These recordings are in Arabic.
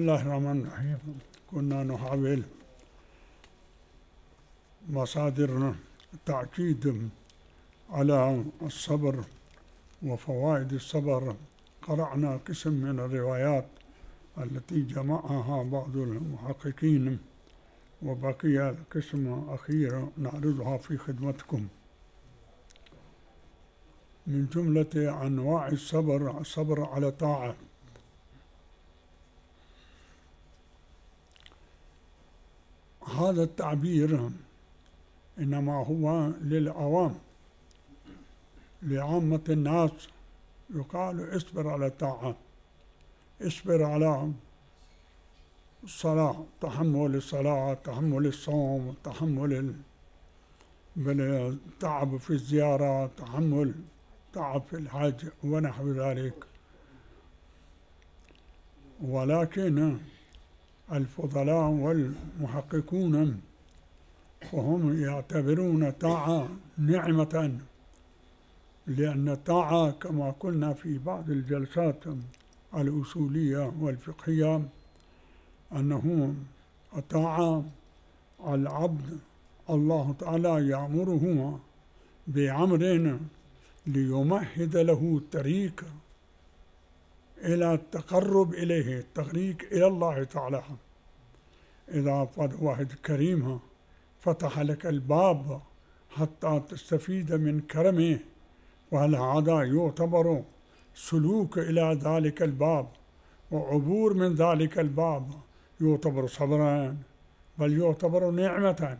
الله الرحمن الرحيم. كنا نحاول مصادر التأكيد على الصبر وفوائد الصبر. قرأنا قسم من الروايات التي جمعها بعض المحققين، وبقي القسم أخير نعرضها في خدمتكم. من جملة أنواع الصبر على طاعة. هذا التعبير إنما هو للعوام، لعامة الناس يقال اصبر على الطاعة، اصبر على الصلاة، تحمل الصلاة، تحمل الصوم، تحمل التعب في الزيارة، تحمل تعب في الحج ونحو ذلك. ولكن الفضلاء والمحققون فهم يعتبرون الطاعة نعمة، لأن الطاعة كما قلنا في بعض الجلسات الأصولية والفقهية أنه الطاعة العبد الله تعالى يأمره بأمر ليمهد له الطريق إلى التقرب إليه، الطريق إلى الله تعالى. إذا واحد كريم فتح لك الباب حتى تستفيد من كرمه، وهل هذا يعتبر سلوك إلى ذلك الباب وعبور من ذلك الباب يعتبر صبرا، بل يعتبر نعمة،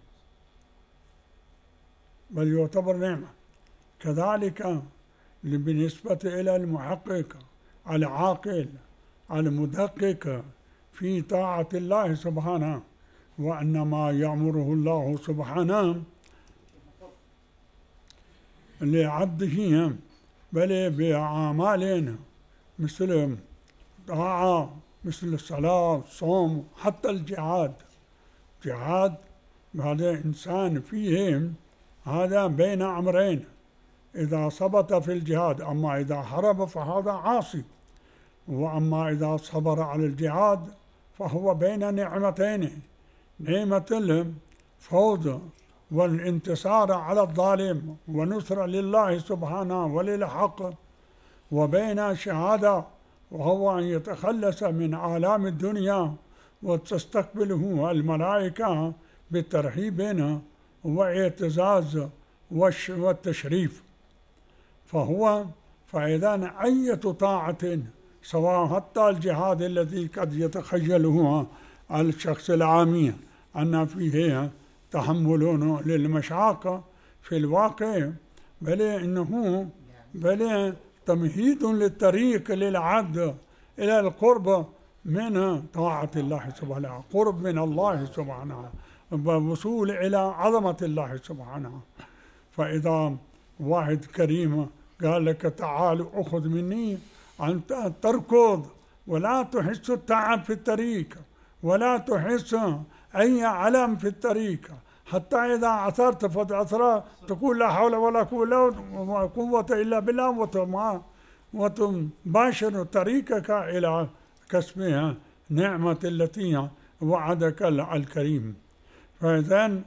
بل يعتبر نعمة. كذلك بالنسبة إلى المحقق العاقل المدقق في طاعة الله سبحانه، وأنما يأمره الله سبحانه لعبده بل بأعمال مثل طاعة، مثل الصلاة، الصوم، حتى الجهاد. جهاد هذا إنسان فيه هذا بين أمرين، إذا ثبت في الجهاد، أما إذا هرب فهذا عاصي، وأما إذا صبر على الجهاد فهو بين نعمتين، نعمة الفوز والانتصار على الظالم ونصر لله سبحانه وللحق، وبين شهادة وهو أن يتخلص من آلام الدنيا وتستقبله الملائكة بالترحيب واعتزاز والتشريف. فإذا أي طاعة سواء حتى الجهاد الذي قد يتخيله الشخص العامي أن فيه تحمل للمشاقة، في الواقع بل تمهيد للطريق للعبد إلى القرب من طاعة الله سبحانه، قرب من الله سبحانه، ووصول إلى عظمة الله سبحانه. فإذا واحد كريم قال لك تعال أخذ مني، أنت تركض ولا تحس التعب في الطريق، ولا تحس أي ألم في الطريق، حتى إذا عثرت فتعثر تقول لا حول ولا قوة إلا بالله، وتباشر طريقك إلى كسبها نعمة التي وعدك الكريم. فإذن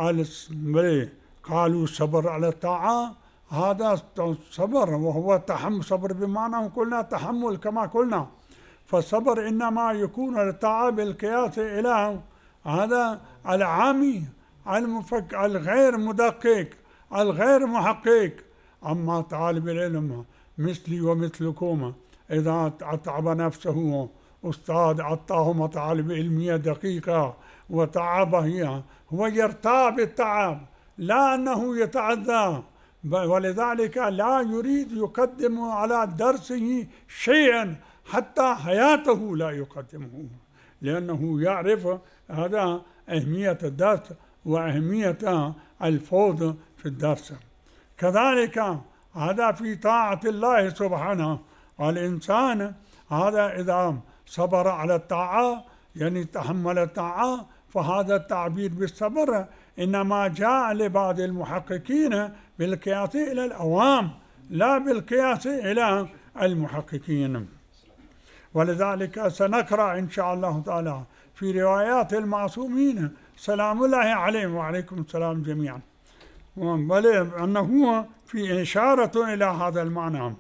قالوا صبر على الطاعة، هذا صبر، وهو تحمل. صبر بمعنى قلنا تحمل كما قلنا، فالصبر إنما يكون للطاعة بالقياس إلى هذا العامي الغير مدقق الغير محقق. أما طالب العلم مثلي ومثلكم إذا أتعب نفسه أستاذ أعطاه مطالب علمية دقيقة وتعب هو يرتاب التعب، لا أنه يتعذى، ولذلك لا يريد يقدم على درسه شيئا، حتى حياته لا يقدمه، لأنه يعرف هذا أهمية الدرس وأهمية الفوز في الدرس. كذلك هذا في طاعة الله سبحانه. والإنسان هذا إذا صبر على الطاعة يعني تحمل الطاعة، فهذا التعبير بالصبر إنما جاء لبعض المحققين بالقياس إلى الأوام، لا بالقياس إلى المحققين. ولذلك سنقرأ إن شاء الله تعالى في روايات المعصومين سلام الله عليهم وعليكم السلام جميعا، بل أنه في إشارة إلى هذا المعنى.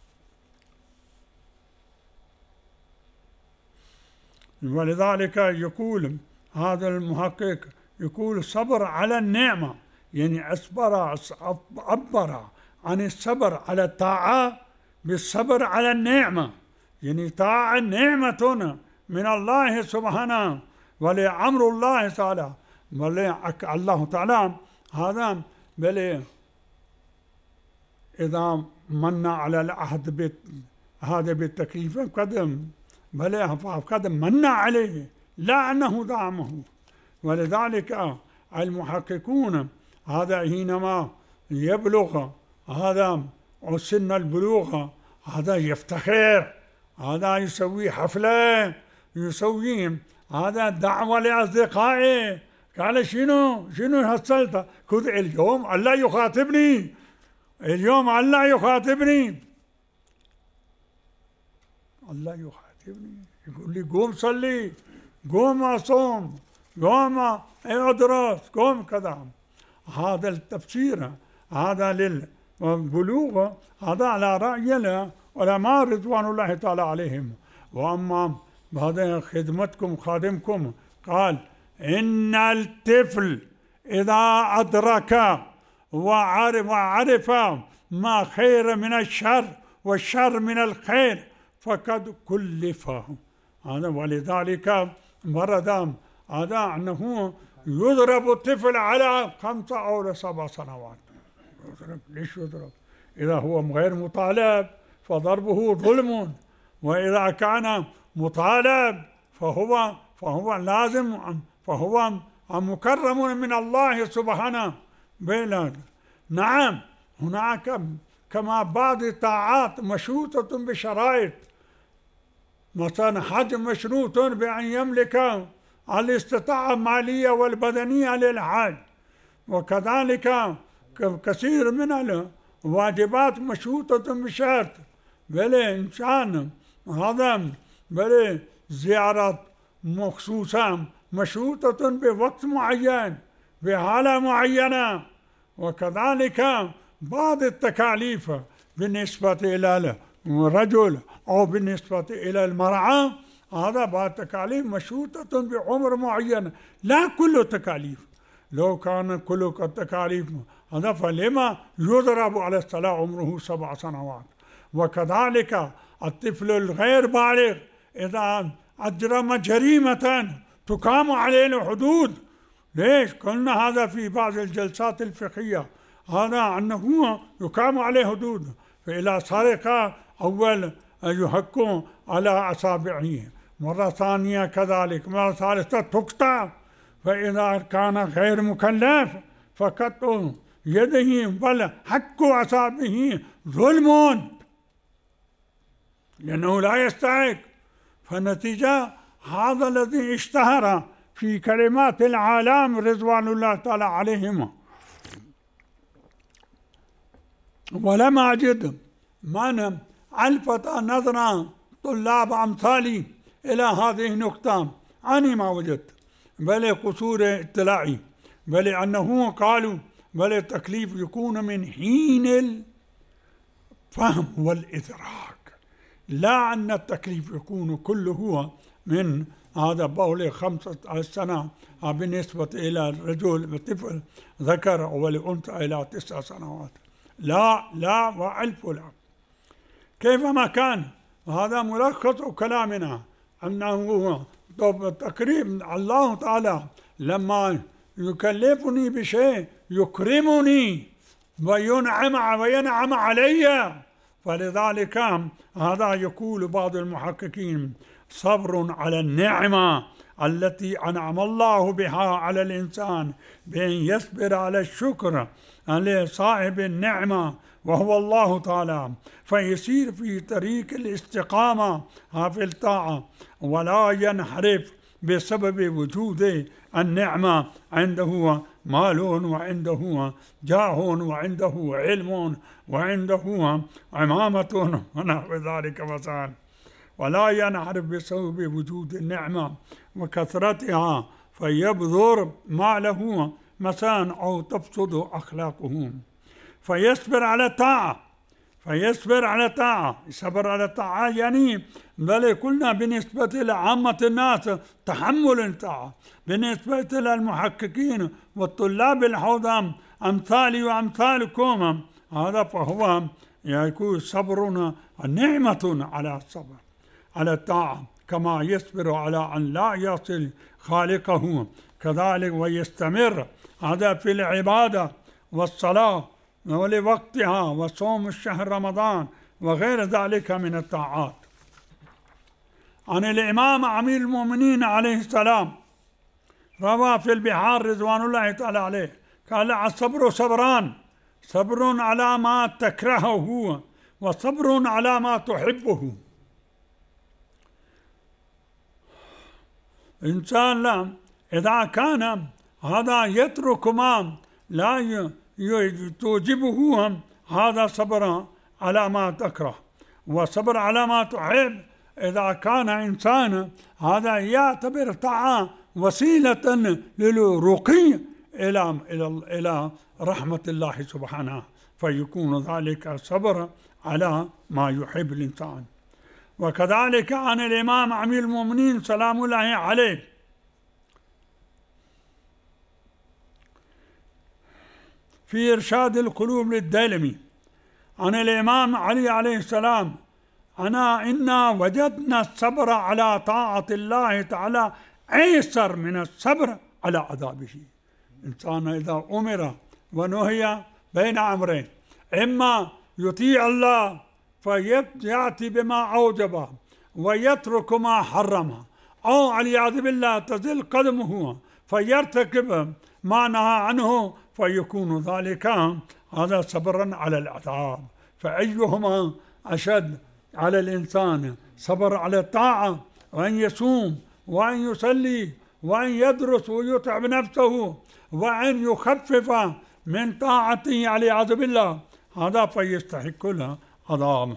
ولذلك يقول هذا المحقق، يقول الصبر على النعمة، يعني عبر عن الصبر على الطاعة بالصبر على النعمة، يعني طاعة نعمة من الله سبحانه ولأمر الله تعالى، الله تعالى هذا بل إذا من على العهد هذا بالتكليف قد من عليه لا أنه دعمه. ولذلك المحققون هذا حينما يبلغ هذا سن البلوغ هذا يفتخر، هذا يسوي حفلة، يسوي هذا دعوة لأصدقائه، قال شنو حصلت؟ كنت اليوم الله يخاطبني، اليوم الله يخاطبني، الله يخاطبني، يقول لي قوم صلي، قوم أصوم، قوم أدرس، قوم كذا. هذا التفسير هذا للبلوغ هذا على رأي العلماء رضوان الله تعالى عليهم. وأما هذا خدمتكم خادمكم قال إن الطفل إذا أدرك وعرف ما خير من الشر والشر من الخير فقد كلفه. هذا ولذلك ورد هذا أنه يضرب الطفل على 5 أو 7 سنوات. ليش يضرب؟ إذا هو غير مطالب فضربه ظلم، وإذا كان مطالب فهو لازم، فهو مكرم من الله سبحانه. نعم هناك كما بعض الطاعات مشروطة بشرائط، مثلا حج مشروط بأن يملك الاستطاعة المالية والبدنية للحج، وكذلك كثير من الواجبات مشروطة بشرط، بل إنسان هذا بل زيارة مخصوصة مشروطة بوقت معين بحالة معينة، وكذلك بعض التكاليف بالنسبة إلى الرجل أو بالنسبة إلى المرأة هذا بعض التكاليف مشروطة بعمر معين، لا كل التكاليف. لو كان كل التكاليف هذا فلما يضرب على الصلاة عمره 7 سنوات. وكذلك الطفل الغير بالغ إذا أجرم جريمة تقام عليه الحدود. ليش؟ قلنا هذا في بعض الجلسات الفقهية هذا أنه يقام عليه حدود، فإذا سرق أول يحك على أصابعه، مرة ثانية كذلك، مرة ثالثة تقطع، فإذا كان غير مكلف فقطع يده بل حك أصابعه ظلم لأنه لا يستحق. فالنتيجة هذا الذي اشتهر في كلمات العالم رضوان الله تعالى عليهم. ولم أجد من ألفت نظر طلاب أمثالي إلى هذه النقطة أنا ما وجدت، بل قصور اطلاعي، بل أنه قالوا بل التكليف يكون من حين الفهم والإدراك، لا أن التكليف يكون كله من هذا بول 5 سنة بالنسبة إلى الرجل والطفل ذكر والأنثى إلى 9 سنوات. لا وألف لا. كيفما كان هذا ملخص كلامنا أنه تقريب الله تعالى لما يكلفني بشيء يكرمني وينعم علي. فلذلك هذا يقول بعض المحققين صبر على النعمة التي أنعم الله بها على الإنسان بأن يصبر على الشكر لصاحب النعمة وهو الله تعالى، فيسير في طريق الاستقامة في الطاعة ولا ينحرف بسبب وجود النعمة، عنده مال وعنده جاه وعنده علم وعنده عمامة ونحو ذلك مثلا. ولا ينعرف بسبب وجود النعمة وكثرتها فيبذر ماله مساء أو تفسد أخلاقه، فيصبر على الطاعة. الصبر على الطاعة يعني بل قلنا بالنسبة لعامة الناس تحمل الطاعة، بالنسبة للمحققين والطلاب الحوض أمثالي وأمثالكم هذا فهو يكون صبرنا نعمة على الصبر على الطاعة، كما يصبر على أن لا يصل خالقه كذلك ويستمر هذا في العبادة والصلاة ولوقتها وصوم الشهر رمضان وغير ذلك من الطاعات. عن الإمام أمير المؤمنين عليه السلام روى في البحار رضوان الله تعالى عليه قال: الصبر صبران، صبر على ما تكرهه وصبر على ما تحبه. إنسان لا إذا كان هذا يترك ما لا توجبه هذا صبر على ما تكره، وصبر على ما تحب. إذا كان إنسان هذا يعتبر طاعة وسيلة للرقي إلى رحمة الله سبحانه، فيكون ذلك صبر على ما يحب الإنسان. وكذلك عن الإمام أمير المؤمنين سلام الله عليه في إرشاد القلوب للديلمي عن الإمام علي عليه السلام: إنا وجدنا الصبر على طاعة الله تعالى أيسر من الصبر على عذابه. إنسان إذا أمر ونهي بين أمرين، إما يطيع الله فيأتي بما أوجبه ويترك ما حرمه، أو والعياذ بالله تزل قدمه فيرتكب ما نهى عنه، فيكون ذلك هذا صبرا على العذاب. فأيهما أشد على الإنسان؟ صبر على الطاعة وأن يصوم وأن يصلي وأن يدرس ويتعب نفسه وأن يخفف من طاعته والعياذ بالله، هذا فيستحق له عذاب.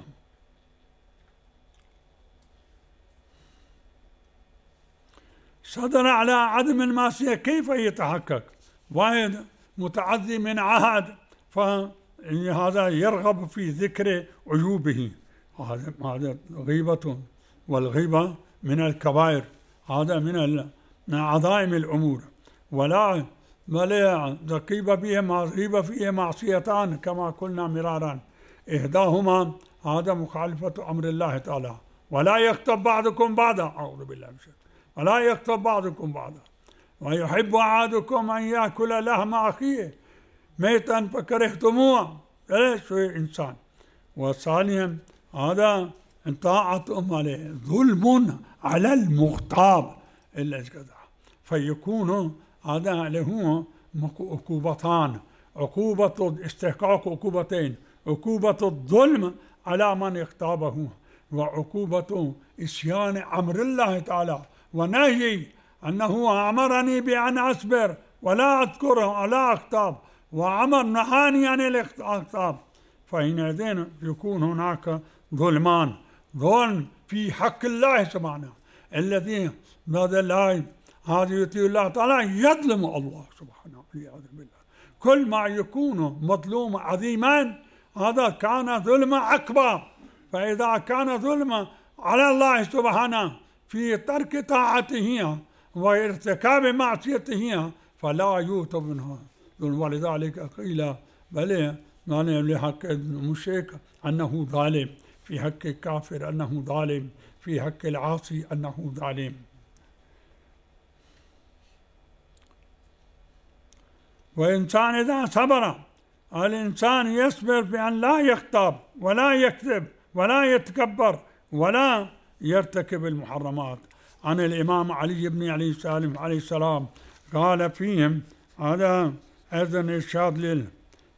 صدر على عدم المعصية كيف يتحقق؟ واحد متعذي من عهد فهذا يرغب في ذكر عيوبه، هذا غيبة، والغيبة من الكبائر، هذا من عظائم الأمور. ولا غيبة فيه معصيتان كما قلنا مرارا، إحداهما هذا مخالفة أمر الله تعالى، ولا يغتب بعضكم بعضا، أعوذ بالله من الشيطان، ولا يغتب بعضكم بعضا، ويحب أحدكم أن يأكل لحم أخيه ميتا فكرهتموه، ليش إنسان. وثانيا هذا طاعة عليه ظلم على المغتاب إلا كذا، فيكون هذا له عقوبتان: عقوبة استحقاق عقوبتين، عقوبة الظلم على من اغتابه، وعقوبة إسيان أمر الله تعالى ونهي أنه أمرني بأن أصبر ولا أذكره ولا أغتاب، وأمر نهاني عن الاغتاب، فحينئذ يكون هناك ظلمان: ظلم في حق الله سبحانه الذي ماذا لا هذا يطيع الله تعالى يظلم الله سبحانه والعياذ بالله. كل ما يكون مظلوم عظيما هذا كان ظلم أكبر، فإذا كان ظلم على الله سبحانه في ترك طاعته وارتكاب معصيته فلا يؤتى منها. ولذلك قيل بل لحق المشرك أنه ظالم، في حق الكافر أنه ظالم، في حق العاصي أنه ظالم. وإنسان إذا صبر، الإنسان يصبر بأن لا يغتاب ولا يكذب ولا يتكبر ولا يرتكب المحرمات. عن الإمام علي بن عليه السلام قال فيهم هذا أيضا إرشاد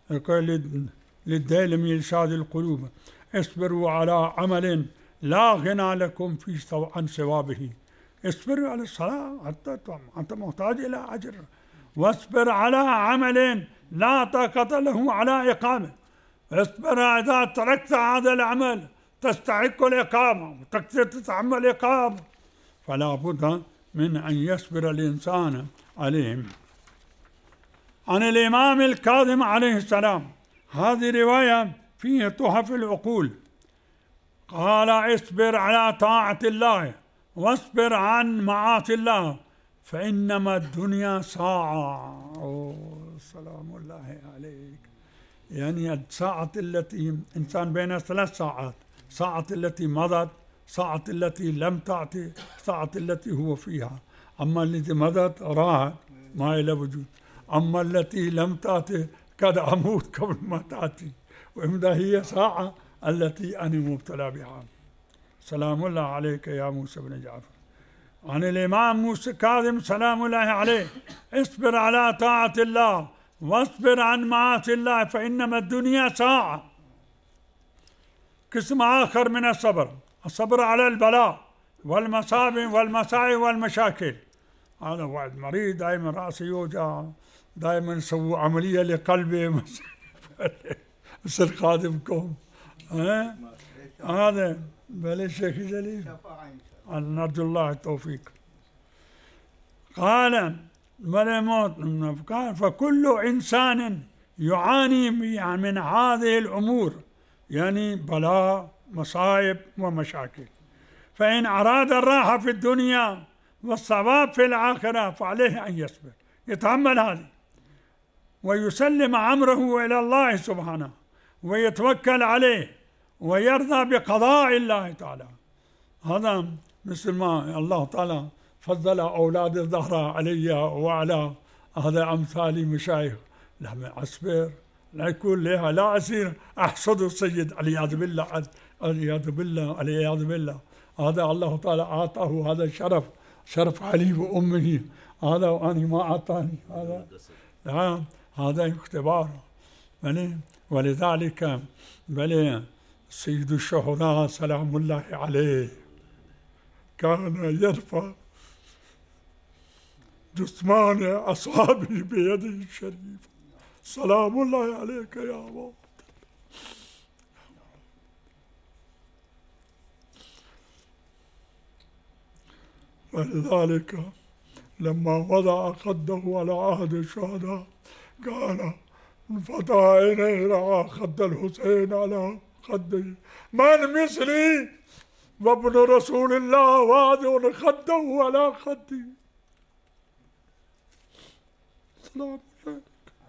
للديلمي إرشاد القلوب: اصبروا على عمل لا غنى لكم فيه عن ثوابه. اصبروا على الصلاة حتى أنت محتاج إلى أجر، واصبر على عمل لا طاقة له على إقامة. اصبر إذا تركت هذا العمل تستحق الإقامة وتتحمل الإقامة، فلا بد من أن يصبر الإنسان عليهم. عن الإمام الكاظم عليه السلام، هذه رواية فيه تحف العقول، قال: اصبر على طاعة الله واصبر عن معاصي الله فإنما الدنيا ساعة. سلام الله عليك. يعني الساعة التي إنسان بين 3 ساعات: ساعة التي مضت، ساعة التي لم تأتي، ساعة التي هو فيها. أما التي مضت راحت ما إلى وجود، أما التي لم تأتي قد أموت قبل ما تأتي، وإمتى هي ساعة التي أنا مبتلى بها. سلام الله عليك يا موسى بن جعفر. عن الإمام موسى كاظم سلام الله عليه: اصبر على طاعة الله واصبر عن معاصي الله فإنما الدنيا ساعة. قسم آخر من الصبر: الصبر على البلاء والمصائب والمساعي والمشاكل. هذا واحد مريض دائما رأسه يوجع، دائما يسوي عملية لقلبه يصير خادمكم. هذا بل الشيخ جليل، نرجو الله التوفيق. قال: فكل إنسان يعاني من هذه الأمور، يعني بلاء مصائب ومشاكل، فإن أراد الراحة في الدنيا والثواب في الآخرة فعليه أن يصبر، يتحمل هذه ويسلم أمره إلى الله سبحانه ويتوكل عليه ويرضى بقضاء الله تعالى. هذا مثل ما الله تعالى فضل أولاد الزهراء علي وعلى هذا أمثالي مشايخ. لما أصبر لا يكون لها، لا أصير أحسد السيد والعياذ بالله، والعياذ بالله، والعياذ بالله. هذا الله تعالى أعطاه هذا الشرف، شرف علي وأمه، هذا وأنا ما أعطاني هذا. لا، هذا اختبار. ولذلك سيد الشهداء سلام الله عليه كان يرفع جثمان أصحابه بيده الشريفة. سلام الله عليك يا أبا. ولذلك لما وضع خده على عهد الشهداء قال: انفتح عينيه رأى خد الحسين على خده: من مثلي وابن رسول الله واضع خده على خدي. سلام عليك.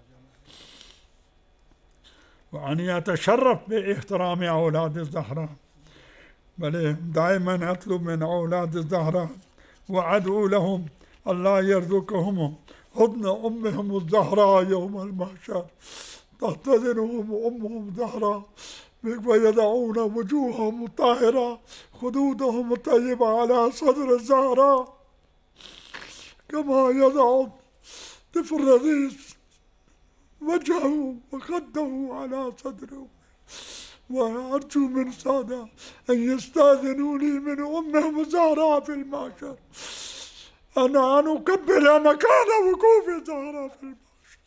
وأن يتشرف باحترام أولاد الزهراء. بل دائما أطلب من أولاد الزهراء وأدعو لهم الله يرزقهم حضن أمهم الزهراء يوم المحشر، تحتضنهم أمهم الزهراء ويضعون وجوههم الطاهرة خدودهم الطيبة على صدر الزهراء كما يضع طفل رضيع وجهه وخده على صدره. وأرجو من سادة أن يستأذنوا لي من أمهم الزهراء في المحشر أن أكبر مكان وقوف الزهراء في المحشر.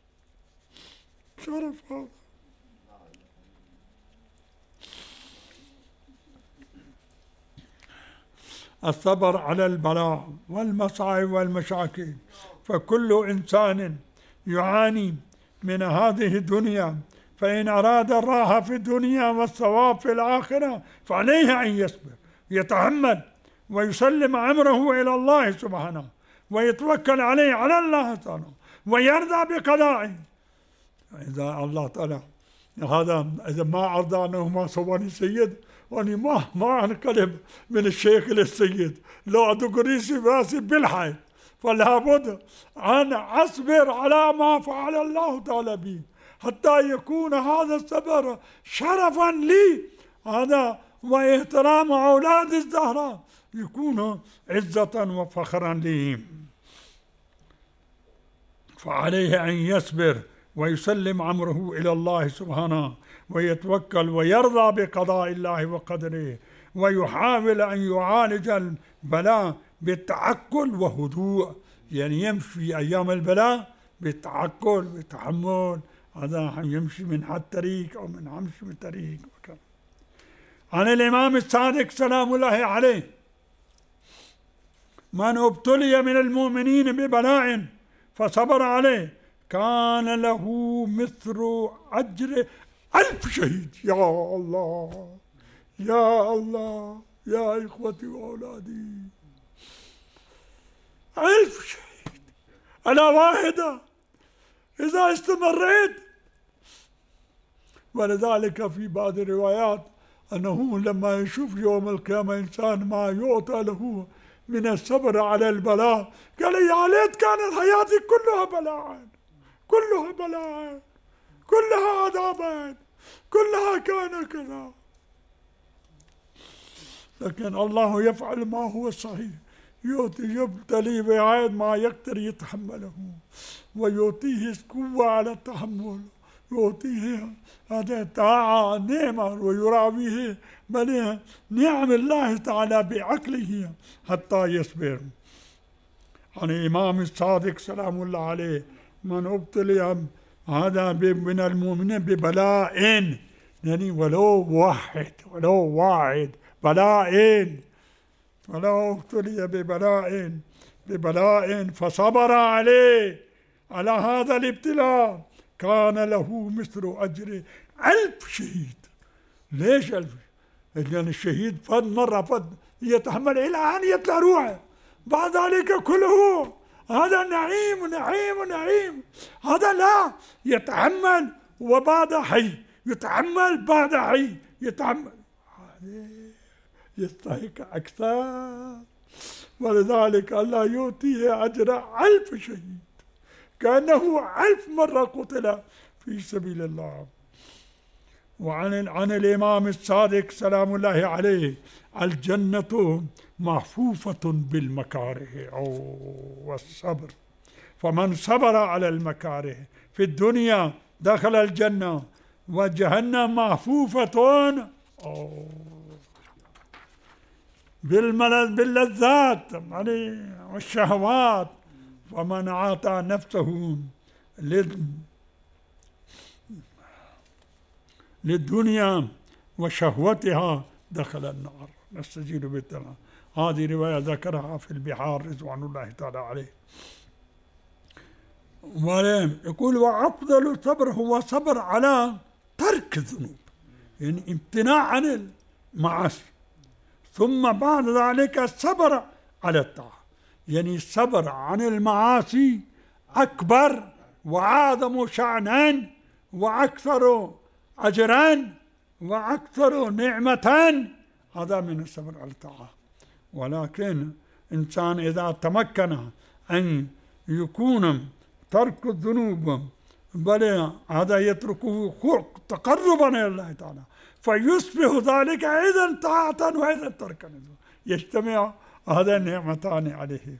شرف هذا. الصبر على البلاء والمصائب والمشاكل، فكل إنسان يعاني من هذه الدنيا، فإن أراد الراحة في الدنيا والثواب في الآخرة فعليه أن يصبر، يتحمل ويسلم أمره إلى الله سبحانه ويتوكل عليه على الله تعالى ويرضى بقضائه. إذا الله تعالى هذا إذا ما أرضى ما سواني سيد، وأني ما أنقلب من الشيخ للسيد، لو أدقريسي راسي بالحي، فلا بد أن أصبر على ما فعل الله تعالى بي حتى يكون هذا الصبر شرفا لي، هذا واحترام أولاد الزهراء يكون عزة وفخرا لي. فعليه أن يصبر ويسلم أمره إلى الله سبحانه ويتوكل ويرضى بقضاء الله وقدره، ويحاول أن يعالج البلاء بالتعقل وهدوء، يعني يمشي أيام البلاء بالتعقل بالتحمل، هذا يمشي من هالطريق أو من طريق وكذا. عن الإمام الصادق سلام الله عليه: من ابتلي من المؤمنين ببلاء فصبر عليه كان له مثل أجر 1000 شهيد. يا الله يا الله يا إخوتي وأولادي، 1000 شهيد على واحدة إذا استمريت. ولذلك في بعض الروايات أنه لما يشوف يوم القيامة إنسان ما يعطى له من الصبر على البلاء قال يا ليت كانت حياتي كلها بلاء، كلها بلاء، كلها عذابا، كلها كان كذا. لكن الله يفعل ما هو صحيح، يبتلي بعاد ما يقدر يتحمله ويعطيه قوة على التحمل، يعطيه هذا طاعة نعمة ويراويه بل نعم الله تعالى بعقله حتى يصبر. عن الإمام الصادق سلام الله عليه: من ابتلي هذا من المؤمنين ببلاء، يعني ولو واحد بلاء، ولو ابتلي ببلاء فصبر عليه على هذا الابتلاء كان له مثل أجر 1000 شهيد. ليش 1000؟ لأن الشهيد فد مرة يتحمل إلى أن يطلع روحه، بعد ذلك كله هذا نعيم، هذا لا يتحمل وبعد حي، يتحمل بعد حي، يتحمل يستحق أكثر. ولذلك الله يؤتيه أجر 1000 شهيد كأنه 1000 مرة قتل في سبيل الله. وعن الإمام الصادق سلام الله عليه: الجنة محفوفة بالمكاره والصبر، فمن صبر على المكاره في الدنيا دخل الجنة، وجهنم محفوفة باللذات والشهوات، ومن أعطى نفسه للدنيا وشهوتها دخل النار. نستجيل بالدماء. هذه رواية ذكرها في البحار رضوان الله تعالى عليه. يقول: وأفضل الصبر هو صبر على ترك الذنوب، يعني امتناع عن المعاصي، ثم بعد ذلك الصبر على الطاعة، يعني الصبر عن المعاصي أكبر وأعظم شأنا وأكثر أجرا وأكثر نعمة، هذا من الصبر على الطاعة. ولكن إنسان إذا تمكن أن يكون ترك الذنوب بل هذا يتركه تقربا إلى الله تعالى، فيصبح ذلك أيضا طاعة وأيضا تركا، يجتمع هذا النعمتان عليه،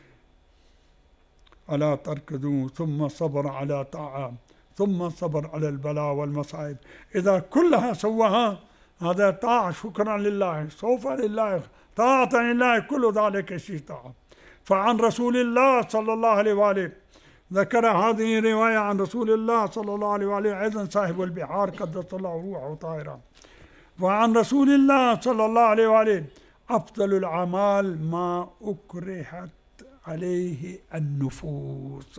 على ترك الذنوب ثم صبر على طاعة ثم صبر على البلاء والمصائب. إذا كلها سواها هذا طاعة، شكرا لله، سوف لله، طاعة لله، كل ذلك شيء طاعة. فعن رسول الله صلى الله عليه وآله ذكر هذه رواية عن رسول الله صلى الله عليه وآله أيضا صاحب البحار قدس الله روحه طاهرا. وعن رسول الله صلى الله عليه وآله: أفضل الأعمال ما أكرهت عليه النفوس.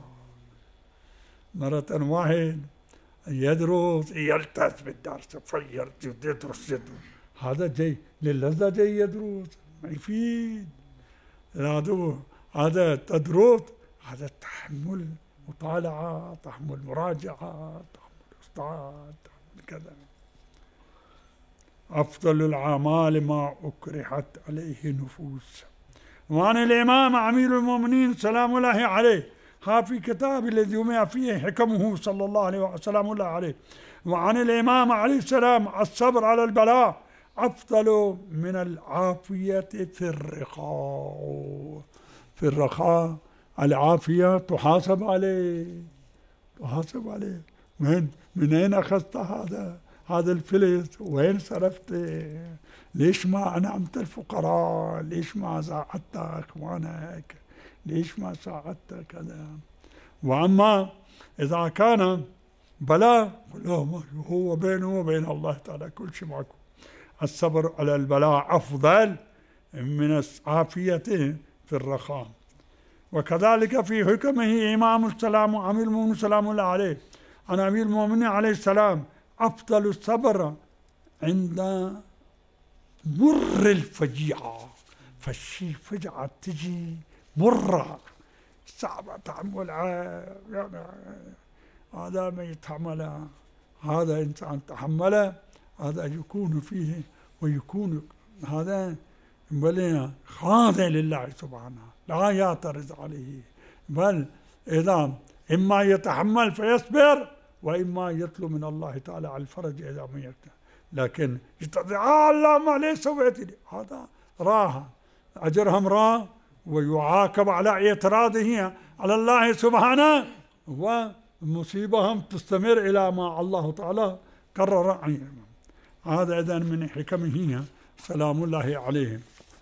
مرة واحد يدرس يلتز بالدرس يدرس هذا جاي للذة، جاي يدرس ما يفيد. هذا تدرس، هذا تحمل مطالعة، تحمل مراجعة، تحمل أستاذ، تحمل كذا. أفضل الأعمال ما أكرهت عليه النفوس. وعن الإمام أمير المؤمنين سلام الله عليه في كتاب الذي يجمع فيه حكمه صلى الله عليه وسلم الله عليه. وعن الإمام عليه السلام: الصبر على البلاء أفضل من العافية في الرخاء. في الرخاء العافية تحاسب عليه، تحاسب عليه. من أين أخذت هذا الفلس؟ وين صرفت؟ ليش ما أنعمت الفقراء؟ ليش ما ساعدت إخوانك؟ ليش ما ساعدت كذا؟ وأما إذا كان بلاء هو بينه وبين الله تعالى كل شيء معكم. الصبر على البلاء أفضل من عافيته في الرخاء. وكذلك في حكمه إمام السلام أمير المؤمنين سلام الله عليه عن أمير المؤمنين عليه السلام: أفضل الصبر عند مر الفجيعة. فالشيء فجعة تجي مرة صعبة تحملها، يعني هذا ما يتحملها، هذا إنسان تحمله، هذا يكون فيه ويكون هذا بل خاضع لله سبحانه لا يعترض عليه، بل إذا إما يتحمل فيصبر وإما يطلب من الله تعالى على الفرج إذا ما يقدر. لكن يستطيع الله ما ليس سويت لي، هذا راها أجرهم راه ويعاقب على اعتراضه على الله سبحانه، ومصيبهم تستمر إلى ما الله تعالى قرر عنهم. هذا إذن من حكمه سلام الله عليه.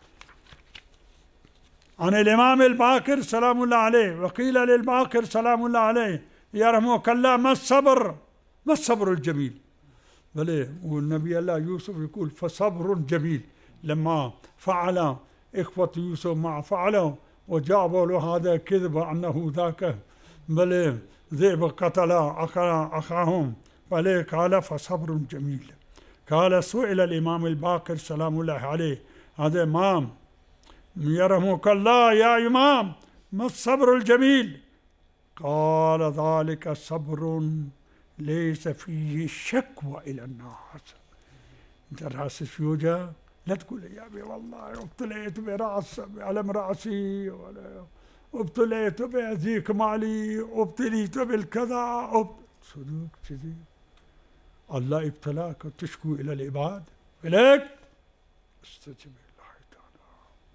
عن الإمام الباقر سلام الله عليه: وقيل للباقر سلام الله عليه: يرحمك الله ما الصبر؟ ما الصبر الجميل؟ بلى والنبي الله يوسف يقول: فصبر جميل. لما فعل إخوة يوسف ما فعله وجابوا له هذا كذب أنه ذاك بلى ذئب قتل أخاهم، بلى قال: فصبر جميل. قال: سئل الإمام الباقر سلام الله عليه: هذا إمام يرحمك الله يا إمام ما الصبر الجميل؟ قال: ذلك صبر ليس فيه شكوى إلى الناس. أنت راسك يوجع لا تقول يا أبي والله ابتليت برأس بألم رأسي، ولا ابتليت بذيك مالي، ابتليت بالكذا، صدق كذي. الله ابتلاك وتشكو إلى العباد إليك استجب الله تعالى.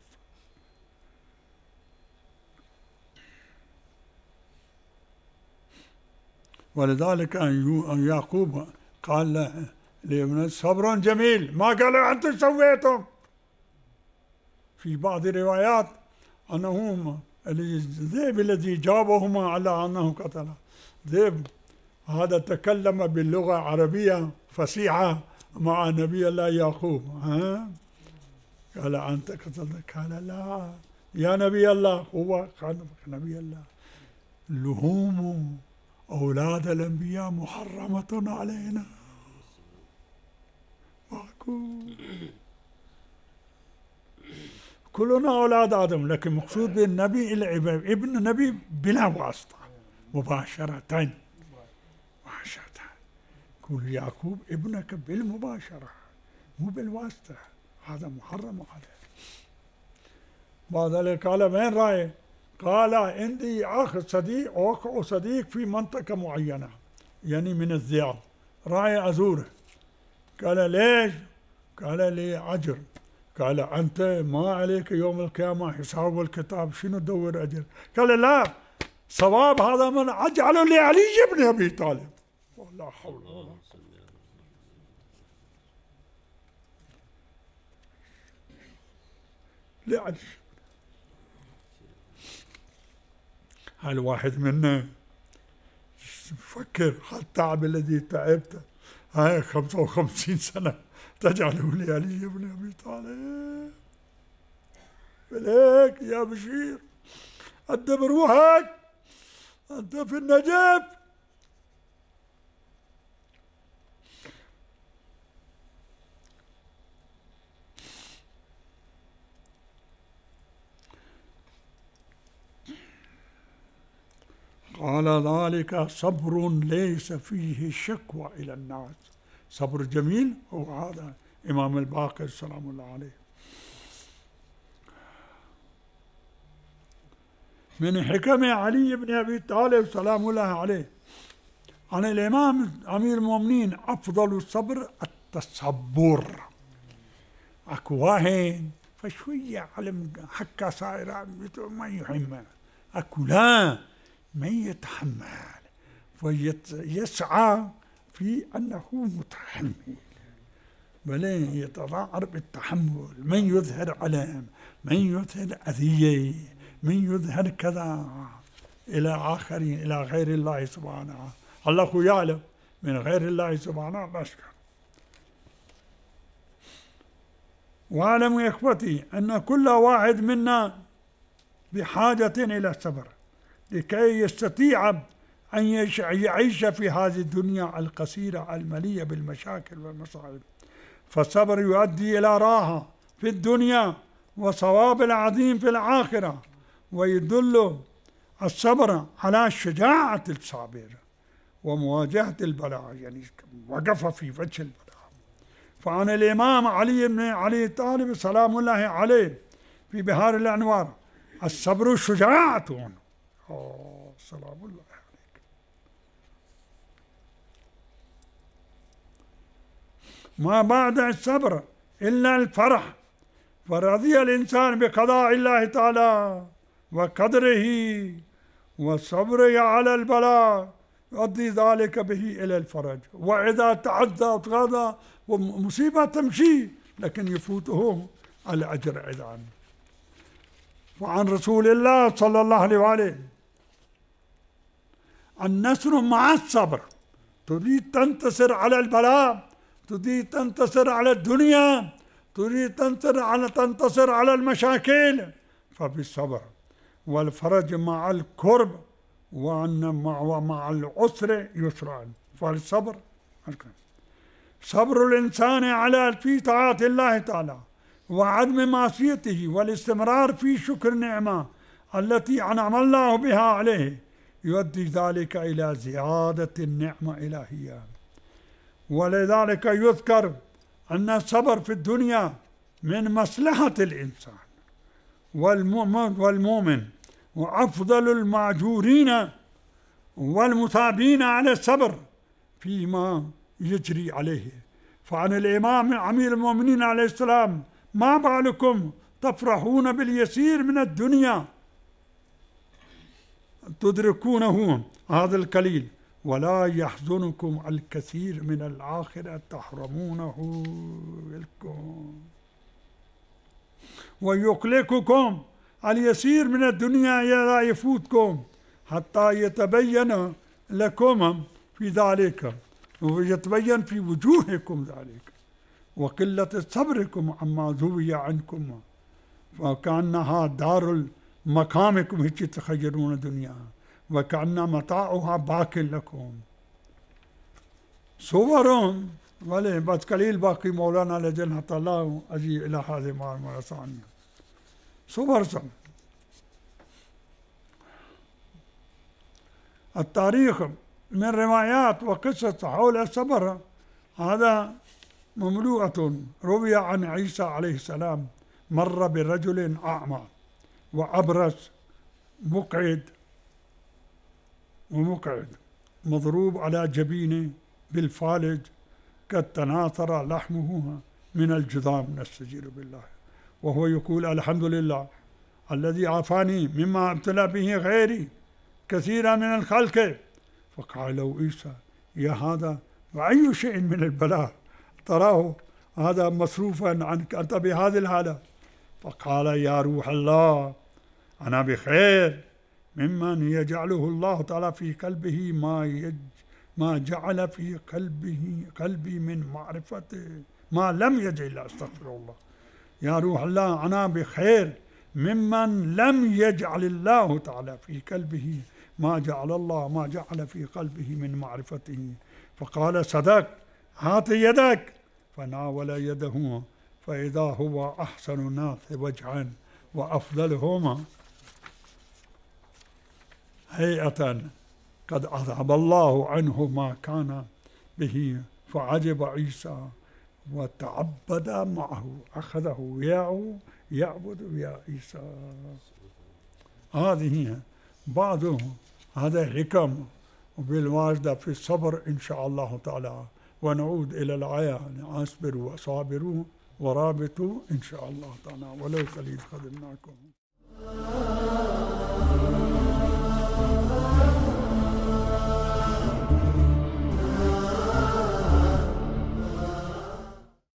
ولذلك يعقوب قال لابن: صبر جميل. ما قالوا أنتم سويتم. في بعض الروايات أنهم الذئب الذي جابهما على أنه قتله ذئب، هذا تكلم باللغة العربية فصيحة مع نبي الله يعقوب. قال: أنت قتلت؟ قال: لا يا نبي الله. هو قال نبي الله: لحوم أولاد الأنبياء محرمة علينا. كلنا أولاد آدم، لكن مقصود بالنبي ابن النبي بلا واسطة مباشرة. يقول يعقوب: ابنك بالمباشرة مو بالواسطة، هذا محرم عليه. بعد ذلك قال: وين رايح؟ قال: عندي أخ صديق أو صديق في منطقة معينة، يعني من الذئاب، رايح أزوره. قال: ليش؟ قال: لي أجر. قال: أنت ما عليك يوم القيامة حساب والكتاب، شنو تدور أجر؟ قال: لا، صواب هذا من أجعله لعلي بن أبي طالب. لا حول ولا قوة. لعلي. هل واحد منا فكر هالتعب الذي تعبته هاي 55 سنة تجعله لعلي بن أبي طالب؟ بليك يا بشير، أنت بروحك، أنت في النجف. قال: ذلك صبر ليس فيه شكوى إلى الناس. صبر جميل هو هذا إمام الباقر سلام الله عليه. من حكم علي بن أبي طالب سلام الله عليه عن الإمام أمير المؤمنين: أفضل الصبر التصبر. أكو واحد فشوية علم حكا صايرة ما يهمه، أكو لا من يتحمل ويسعى في أنه متحمل، بل يتظاهر بالتحمل، من يظهر علم، من يظهر أذية، من يظهر كذا إلى آخرين، إلى غير الله سبحانه. الله يعلم من غير الله سبحانه لا شك. واعلموا يا إخوتي أن كل واحد منا بحاجة إلى الصبر لكي يستطيع أن يعيش في هذه الدنيا القصيرة المليئة بالمشاكل والمصائب. فالصبر يؤدي إلى راحة في الدنيا وصواب العظيم في الآخرة، ويدل الصبر على شجاعة الصابر ومواجهة البلاء، يعني وقف في وجه البلاء. فعن الإمام علي بن علي طالب سلام الله عليه في بهار الأنوار: الصبر شجاعة. سلام الله عليك. ما بعد الصبر إلا الفرح، فرضي الإنسان بقضاء الله تعالى وقدره، والصبر على البلاء يؤدي ذلك به إلى الفرج. وإذا تعدى وتغاضى ومصيبة تمشي لكن يفوته الأجر أيضا. وعن رسول الله صلى الله عليه وآله: النصر مع الصبر. تريد تنتصر على البلاء، تريد تنتصر على الدنيا، تريد تنتصر على المشاكل، فبالصبر. والفرج مع الكرب، ومع العسر يسرا. فالصبر صبر الإنسان على في طاعة الله تعالى وعدم معصيته، والاستمرار في شكر النعمة التي أنعم الله بها عليه، يؤدي ذلك إلى زيادة النعمة الإلهية. ولذلك يذكر أن الصبر في الدنيا من مصلحة الإنسان والمؤمن، وأفضل المأجورين والمثابين على الصبر فيما يجري عليه. فعن الإمام أمير المؤمنين عليه السلام: ما بالكم تفرحون باليسير من الدنيا تدركونه هذا القليل، ولا يحزنكم الكثير من الآخرة تحرمونه لكم، ويقلقكم اليسير من الدنيا لا يفوتكم حتى يتبين لكم في ذلك، ويتبين في وجوهكم ذلك، وقلة صبركم عما ذوي عنكم، وكأنها دار مقامكم هيك تخيلون الدنيا، وكأن متاعها باق لكم. صور ولي بس قليل باقي مولانا لجنة الله أجي إلى هذه المرة ثانية. صور التاريخ من روايات وقصص حول الصبر هذا مملوءة. روي عن عيسى عليه السلام: مر برجل أعمى وأبرص ومقعد مضروب على جبينه بالفالج، قد تناثر لحمه من الجذام، نستجير بالله، وهو يقول: الحمد لله الذي عافاني مما ابتلى به غيري كثيرا من الخلق. فقال له عيسى: يا هذا وأي شيء من البلاء تراه هذا مصروفا عنك أنت بهذه الحالة؟ فقال: يا روح الله أنا بخير ممن يجعله الله تعالى في قلبه ما جعل في قلبي من معرفته ما لم يجعل. أستغفر الله. يا روح الله أنا بخير ممن لم يجعل الله تعالى في قلبه ما جعل في قلبه من معرفته. فقال: صدق، هات يدك. فناول يده فإذا هو أحسن الناس وجها وأفضلهما هيئة قد أذهب الله عنه ما كان به. فعجب عيسى وتعبد معه، أخذه يعبد يا عيسى. هذه بعض هذا حكم بالواجدة في الصبر إن شاء الله تعالى. ونعود إلى الآية: اصبروا وصابروا ورابطوا إن شاء الله تعالى ولو قليل خدمناكم.